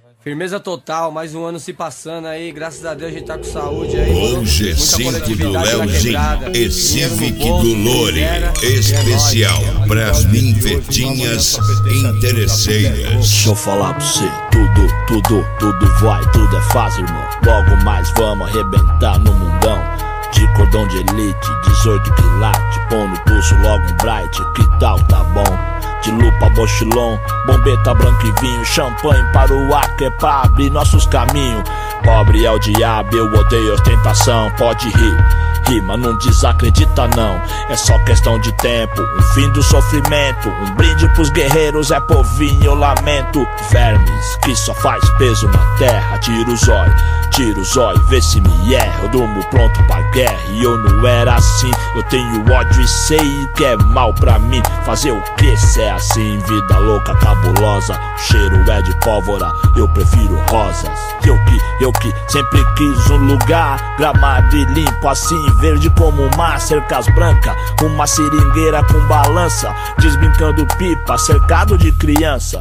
Firmeza total, mais um ano se passando aí, graças a Deus a gente tá com saúde aí. O G5 do Leozinho e Civic do Lore, especial pras ninfetinhas interesseiras. Deixa eu falar pra você, tudo vai, tudo é fácil, irmão. Logo mais vamos arrebentar no mundão. De cordão de elite, 18 quilates, pão no pulso, logo um bright, que tal, tá bom? De lupa, bochilon, bombeta, branco e vinho, champanhe para o ar, que é pra abrir nossos caminhos. Pobre é o diabo, eu odeio ostentação, pode rir, mas não desacredita não. É só questão de tempo, um fim do sofrimento. Um brinde pros guerreiros, é povinho, eu lamento. Vermes que só faz peso na terra. Tira o zóio, vê se me erra. Eu durmo pronto pra guerra e eu não era assim. Eu tenho ódio e sei que é mal pra mim. Fazer o que se é assim? Vida louca, cabulosa. O cheiro é de pólvora, eu prefiro rosas. Eu que sempre quis um lugar gramado e limpo assim, verde como o mar, cercas brancas, uma seringueira com balança, desbrincando pipa, cercado de criança.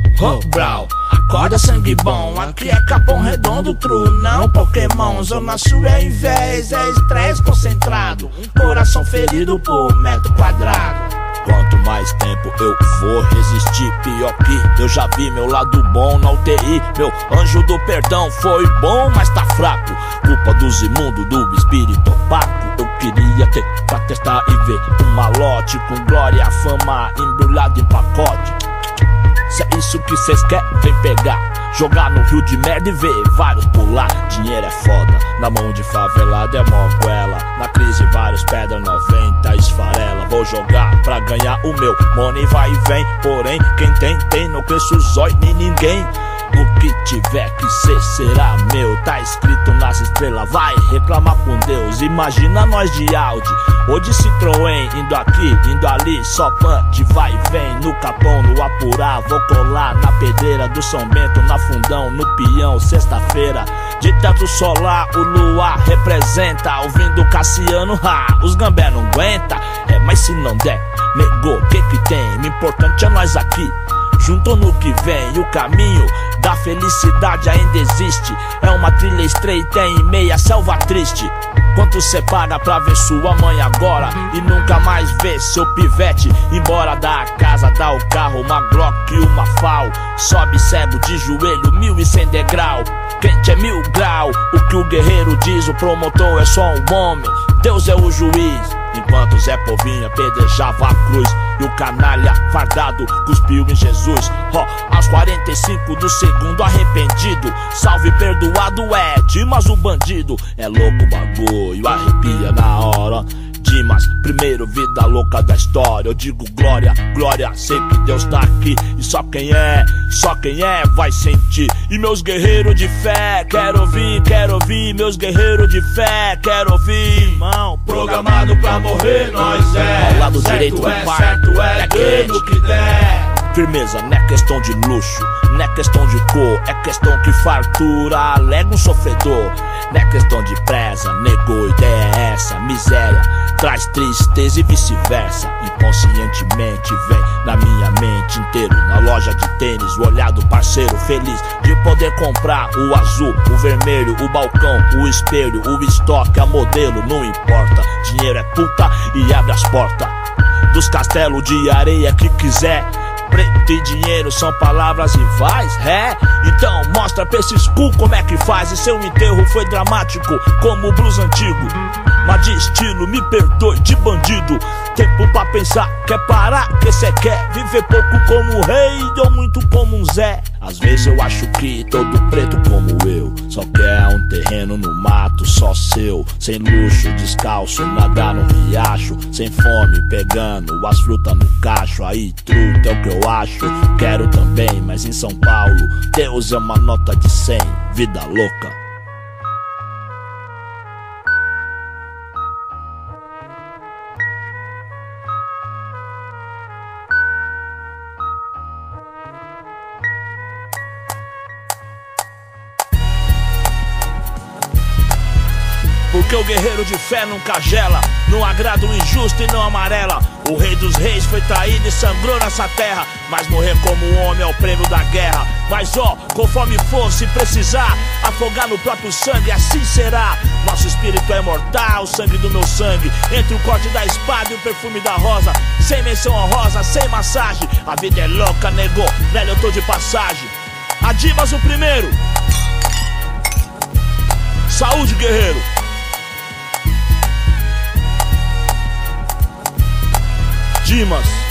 Brau, acorda sangue bom, aqui é Capão Redondo, true, não Pokémon. Zona Sul é invés, é estresse concentrado, coração ferido por metro quadrado. Quanto mais tempo eu vou resistir, pior que eu já vi meu lado bom na UTI. Meu anjo do perdão foi bom, mas tá fraco. Culpa dos imundos, do espírito opaco. Eu queria ter pra testar e ver um malote com glória, fama embrulhado em pacote. Se é isso que cês querem, vem pegar. Jogar no rio de merda e ver vários pular. Dinheiro é foda, na mão de favelado é mó goela. Na crise vários pedra 90 esfarela. Vou jogar pra ganhar o meu, money vai e vem. Porém, quem tem, não cresce o zóio nem ninguém. O que tiver que ser será meu, tá escrito nas estrelas, vai reclamar com Deus. Imagina nós de Audi ou de Citroën, indo aqui, indo ali, só punch, vai e vem. No Capão, no Apurá, vou colar na pedreira do São Bento, na Fundão, no Peão, sexta-feira. De teto solar, o luar representa, ouvindo Cassiano, os gambé não aguenta. Mas se não der, negou, que tem? O importante é nós aqui, junto no que vem. E o caminho da felicidade ainda existe. É uma trilha estreita em meia selva triste. Quanto cê paga pra ver sua mãe agora e nunca mais ver seu pivete embora da casa, dá o carro, uma Glock e uma FAL. Sobe cego de joelho, 1100 degrau. Quente é 1000 grau. O que o guerreiro diz, o promotor é só um homem, Deus é o juiz. Enquanto Zé Povinho apedrejava a cruz e o canalha fardado cuspiu em Jesus. Aos 45 do segundo arrependido, salve perdoado é Dimas o bandido. É louco o bagulho, arrepia na hora. Dimas, primeiro vida louca da história. Eu digo glória, glória, sei que Deus tá aqui. E só quem é vai sentir. E meus guerreiros de fé, quero ouvir. Meus guerreiros de fé, quero ouvir. Irmão, programado pra morrer, nós é. Ao lado direito do pai, certo é quem que der. Firmeza, não é questão de luxo, não é questão de cor, é questão que fartura alega um sofredor. Não é questão de presa, negou, ideia é essa. Miséria traz tristeza e vice-versa. Inconscientemente vem na minha mente inteiro. Na loja de tênis, o olhar do parceiro feliz de poder comprar o azul, o vermelho, o balcão, o espelho, o estoque, a modelo, não importa. Dinheiro é puta e abre as portas dos castelos de areia que quiser. Preto e dinheiro são palavras rivais, então mostra pra esses cu como é que faz. E seu enterro foi dramático como o blues antigo, mas de estilo, me perdoe, de bandido. Tempo pra pensar, quer parar, que cê quer viver pouco como rei ou muito como um Zé. Às vezes eu acho que todo preto como eu só quer um terreno no mato só seu, sem luxo, descalço, nadar no riacho, sem fome, pegando as frutas no cacho. Aí truta é o que eu acho, quero também, mas em São Paulo Deus é uma nota de 100, vida louca. Porque o guerreiro de fé nunca gela, não agrada o injusto e não amarela. O rei dos reis foi traído e sangrou nessa terra, mas morrer como um homem é o prêmio da guerra. Mas ó, conforme for, se precisar, afogar no próprio sangue, assim será. Nosso espírito é mortal, o sangue do meu sangue, entre o corte da espada e o perfume da rosa. Sem menção honrosa, sem massagem, a vida é louca, nego, velho, eu tô de passagem. Adimas o primeiro. Saúde, guerreiro. Dimas.